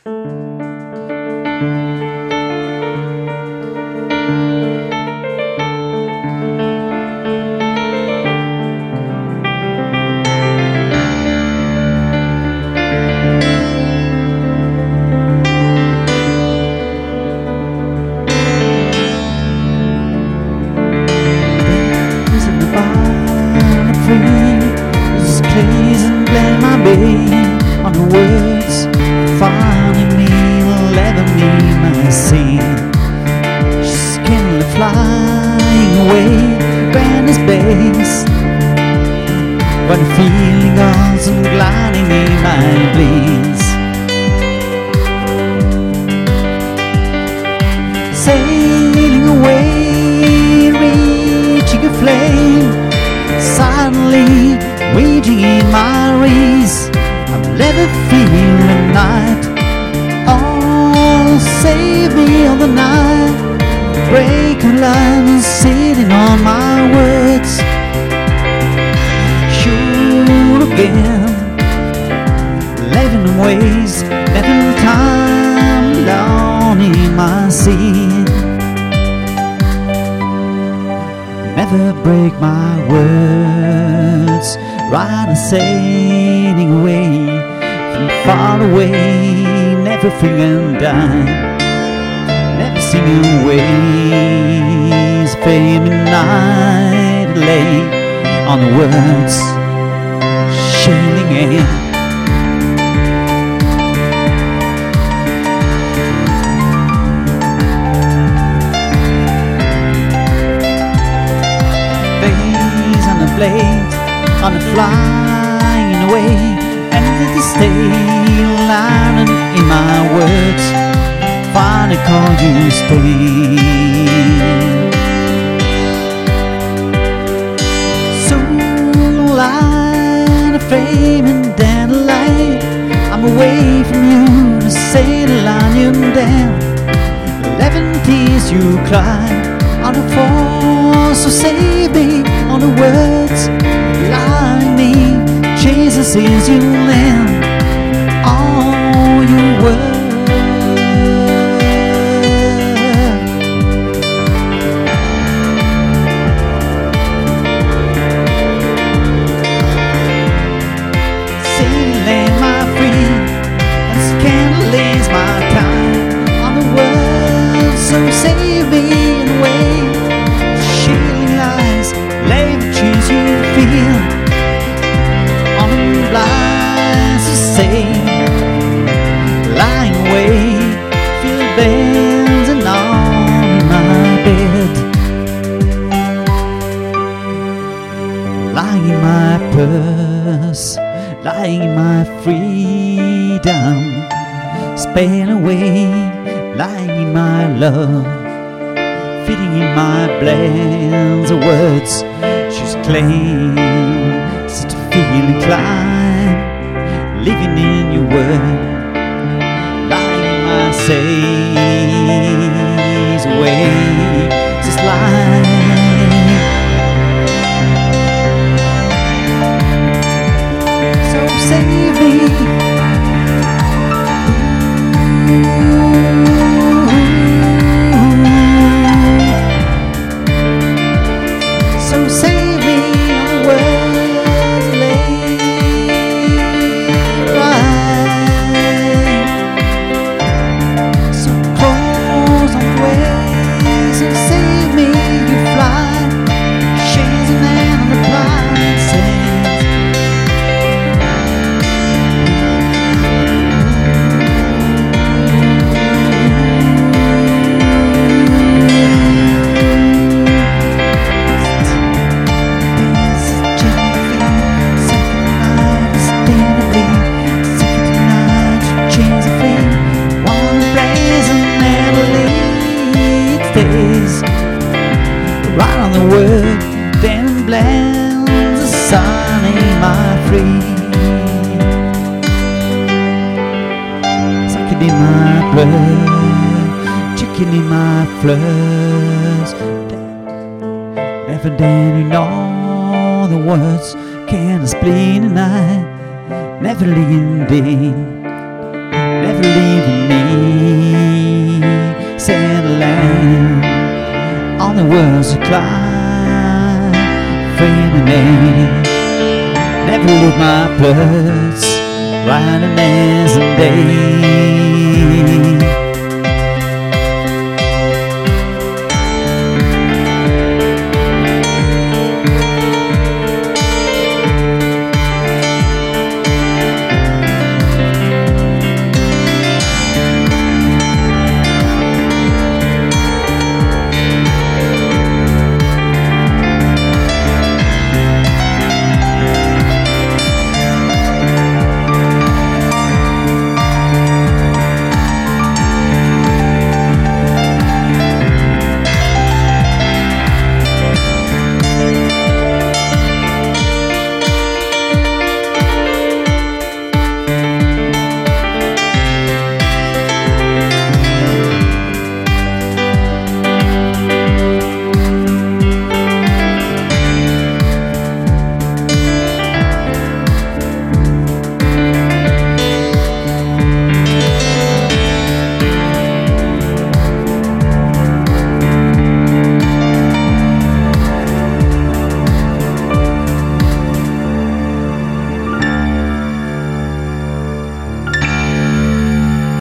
On the words, finding me will ever be my sin. She's kindly flying away, grand as base. When the feeling goes and gliding in my bliss. Sailing away, reaching a flame. Suddenly, raging in my race. I'll never feel the night. Oh, save me on the night. Break a line sitting on my words. Sure again, living in ways, letting time alone in my sin. Never break my words. Right sailing away from far away, never feeling dying, never singing ways, fame and night lay on the words, shailing in. Face on the blade, on the flying away, and the stay lying in my words. Finally call you stay. So line of fame and dandelion, I'm away from you to say the line you down. 11 tears you cry on the fall, so save me on the words. Like me, Jesus is your lamb. All your words. Sing, land my free, and scandalize my time on the words. So save me in a way. Shielding eyes, lay the cheese you feel. Lies to say, lying away, feel bells and on my bed, lying in my purse, lying in my freedom, spell away, lying in my love, fitting in my blends of words. She's claimed such a feeling inclined. Living in your word, lying in my says away, just lying. So save me. So save me on the word. Right on the word, then blends the sun in my free. Sucking in my blood, chicken in my floods. Never daring all the words, can spleen and I never leave in vain. never leaving me. Said land on the words of climb, friend me. Never leave my birds riding as a day.